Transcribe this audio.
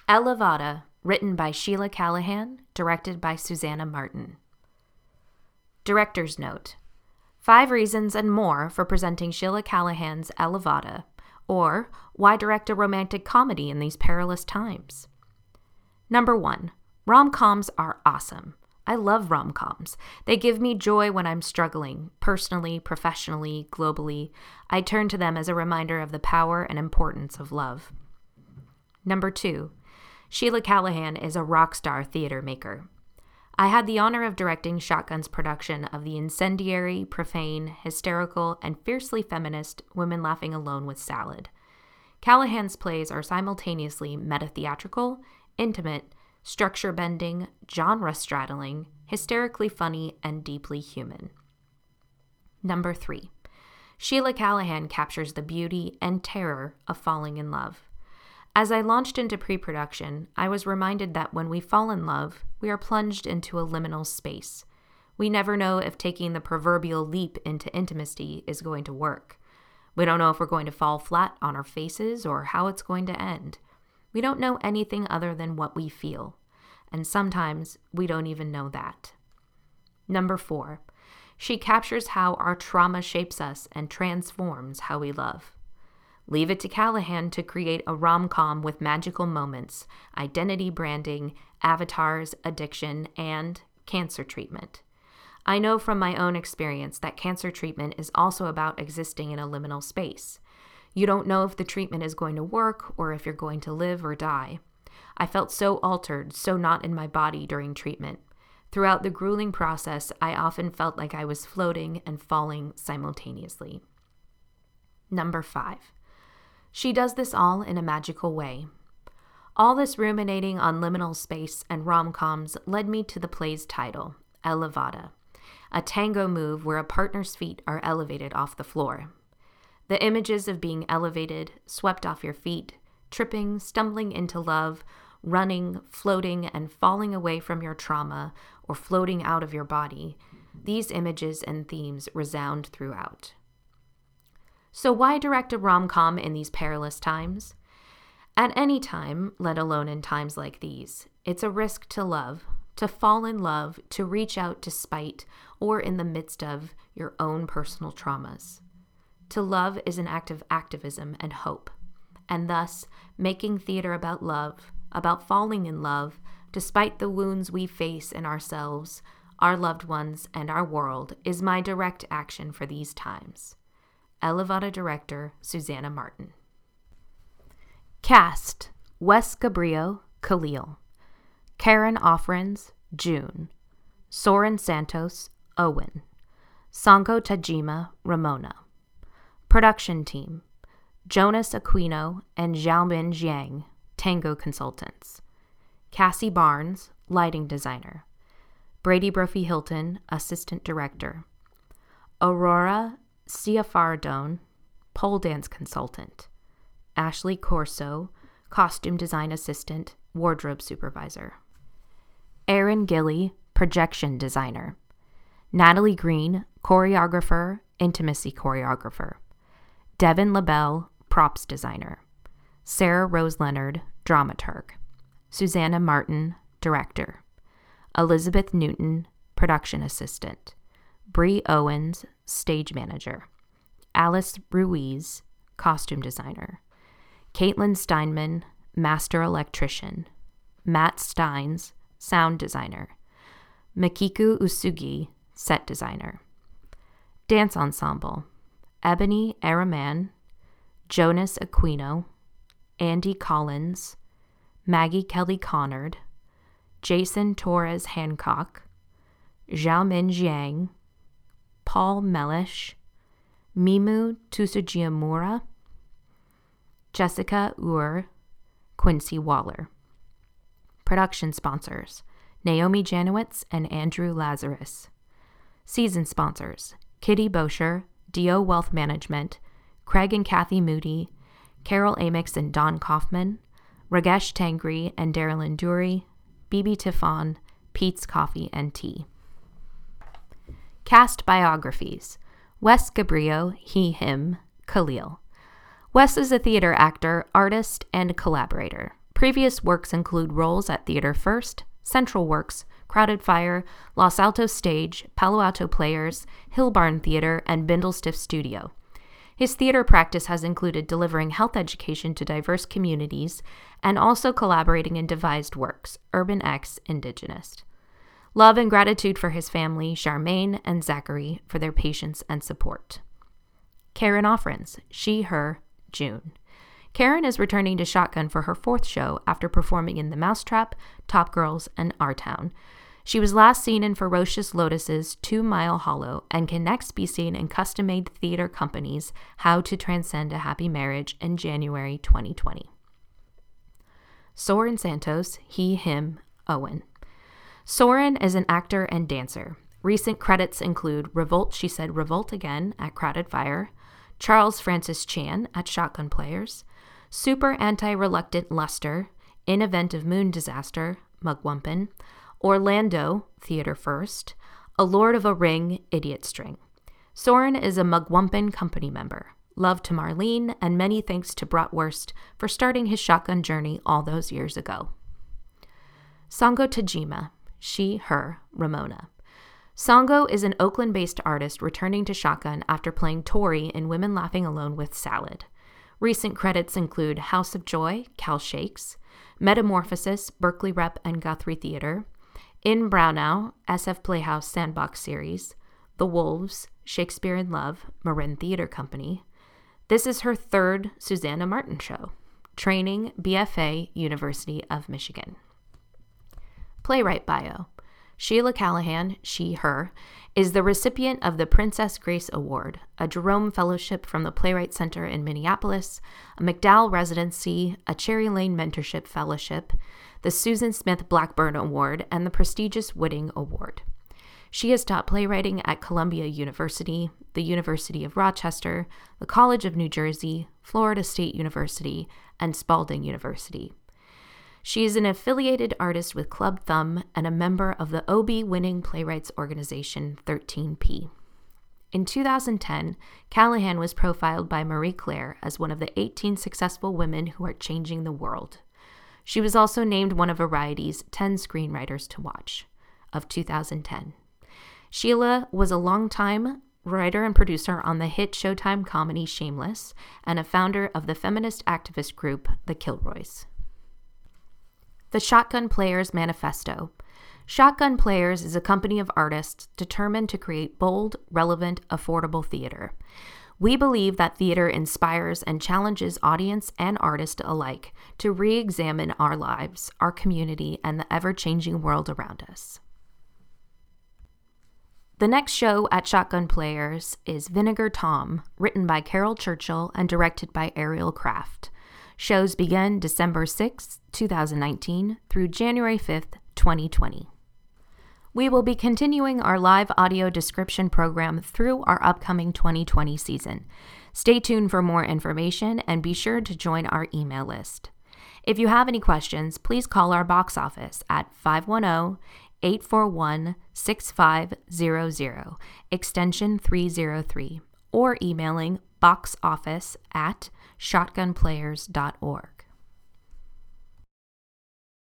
Elevata, written by Sheila Callahan, directed by Susanna Martin. Director's Note: 5 reasons and more for presenting Sheila Callahan's Elevata, or why direct a romantic comedy in these perilous times? Number 1. Rom-coms are awesome. I love rom-coms. They give me joy when I'm struggling, personally, professionally, globally. I turn to them as a reminder of the power and importance of love. Number 2. Sheila Callahan is a rock star theater maker. I had the honor of directing Shotgun's production of the incendiary, profane, hysterical, and fiercely feminist Women Laughing Alone with Salad. Callahan's plays are simultaneously meta-theatrical, intimate, structure-bending, genre-straddling, hysterically funny, and deeply human. Number 3. Sheila Callahan captures the beauty and terror of falling in love. As I launched into pre-production, I was reminded that when we fall in love, we are plunged into a liminal space. We never know if taking the proverbial leap into intimacy is going to work. We don't know if we're going to fall flat on our faces or how it's going to end. We don't know anything other than what we feel, and sometimes we don't even know that. Number 4. She captures how our trauma shapes us and transforms how we love. Leave it to Callahan to create a rom-com with magical moments, identity branding, avatars, addiction, and cancer treatment. I know from my own experience that cancer treatment is also about existing in a liminal space. You don't know if the treatment is going to work or if you're going to live or die. I felt so altered, so not in my body during treatment. Throughout the grueling process, I often felt like I was floating and falling simultaneously. Number 5. She does this all in a magical way. All this ruminating on liminal space and rom-coms led me to the play's title, Elevata, a tango move where a partner's feet are elevated off the floor. The images of being elevated, swept off your feet, tripping, stumbling into love, running, floating, and falling away from your trauma or floating out of your body, these images and themes resound throughout. So why direct a rom-com in these perilous times? At any time, let alone in times like these, it's a risk to love, to fall in love, to reach out despite or in the midst of your own personal traumas. To love is an act of activism and hope, and thus making theater about love, about falling in love, despite the wounds we face in ourselves, our loved ones, and our world, is my direct action for these times. Elevata director Susanna Martin. Cast: Wes Cabrillo, Khalil. Karen Offerins, June. Soren Santos, Owen. Sango Tajima, Ramona. Production team: Jonas Aquino and Xiaomin Jiang, Tango Consultants. Cassie Barnes, lighting designer. Brady Brophy Hilton, assistant director. Aurora Ciafardone, pole dance consultant. Ashley Corso, costume design assistant, wardrobe supervisor. Aaron Gilly, projection designer. Natalie Green, choreographer, intimacy choreographer. Devin LaBelle, props designer. Sarah Rose Leonard, dramaturg. Susanna Martin, director. Elizabeth Newton, production assistant. Bree Owens, stage manager. Alice Ruiz, costume designer. Caitlin Steinman, master electrician. Matt Steins, sound designer. Makiku Usugi, set designer. Dance ensemble: Ebony Araman, Jonas Aquino, Andy Collins, Maggie Kelly Connard, Jason Torres Hancock, Xiaomin Jiang, Paul Mellish, Mimu Tsujiamura, Jessica Ur, Quincy Waller. Production sponsors: Naomi Janowitz and Andrew Lazarus. Season sponsors: Kitty Bosher, Dio Wealth Management, Craig and Kathy Moody, Carol Amix and Don Kaufman, Ragesh Tangri and Darylyn Dury, Bibi Tiffon, Pete's Coffee and Tea. Cast biographies: Wes Cabrillo, he, him, Khalil. Wes is a theater actor, artist, and collaborator. Previous works include roles at Theater First, Central Works, Crowded Fire, Los Altos Stage, Palo Alto Players, Hill Barn Theater, and Bindlestiff Studio. His theater practice has included delivering health education to diverse communities and also collaborating in devised works, Urban X Indigenous. Love and gratitude for his family, Charmaine and Zachary, for their patience and support. Karen Offrens, She, Her, June. Karen is returning to Shotgun for her 4th show after performing in The Mousetrap, Top Girls, and Our Town. She was last seen in Ferocious Lotus's 2 Mile Hollow and can next be seen in custom-made theater companies' How to Transcend a Happy Marriage in January 2020. Soren Santos, He, Him, Owen. Soren is an actor and dancer. Recent credits include Revolt, She Said Revolt Again at Crowded Fire, Charles Francis Chan at Shotgun Players, Super Anti-Reluctant Luster, In Event of Moon Disaster, Mugwumpen, Orlando, Theater First, A Lord of a Ring, Idiot String. Soren is a Mugwumpen company member. Love to Marlene, and many thanks to Bratwurst for starting his Shotgun journey all those years ago. Sango Tajima, She, Her, Ramona. Sango is an Oakland-based artist returning to Shotgun after playing Tori in Women Laughing Alone with Salad. Recent credits include House of Joy, Cal Shakes, Metamorphosis, Berkeley Rep and Guthrie Theater, In Brownow, SF Playhouse Sandbox Series, The Wolves, Shakespeare in Love, Marin Theater Company. This is her 3rd Susanna Martin show. Training, BFA, University of Michigan. Playwright bio. Sheila Callahan, She, Her, is the recipient of the Princess Grace Award, a Jerome Fellowship from the Playwright Center in Minneapolis, a MacDowell Residency, a Cherry Lane Mentorship Fellowship, the Susan Smith Blackburn Award, and the prestigious Whitting Award. She has taught playwriting at Columbia University, the University of Rochester, the College of New Jersey, Florida State University, and Spalding University. She is an affiliated artist with Club Thumb and a member of the Obie-winning playwrights organization 13P. In 2010, Callahan was profiled by Marie Claire as one of the 18 successful women who are changing the world. She was also named one of Variety's 10 Screenwriters to Watch of 2010. Sheila was a longtime writer and producer on the hit Showtime comedy Shameless and a founder of the feminist activist group The Kilroys. The Shotgun Players Manifesto. Shotgun Players is a company of artists determined to create bold, relevant, affordable theater. We believe that theater inspires and challenges audience and artist alike to re-examine our lives, our community, and the ever-changing world around us. The next show at Shotgun Players is Vinegar Tom, written by Carol Churchill and directed by Ariel Kraft. Shows begin December 6, 2019 through January 5th, 2020. We will be continuing our live audio description program through our upcoming 2020 season. Stay tuned for more information and be sure to join our email list. If you have any questions, please call our box office at 510-841-6500, extension 303, or emailing boxoffice@shotgunplayers.org.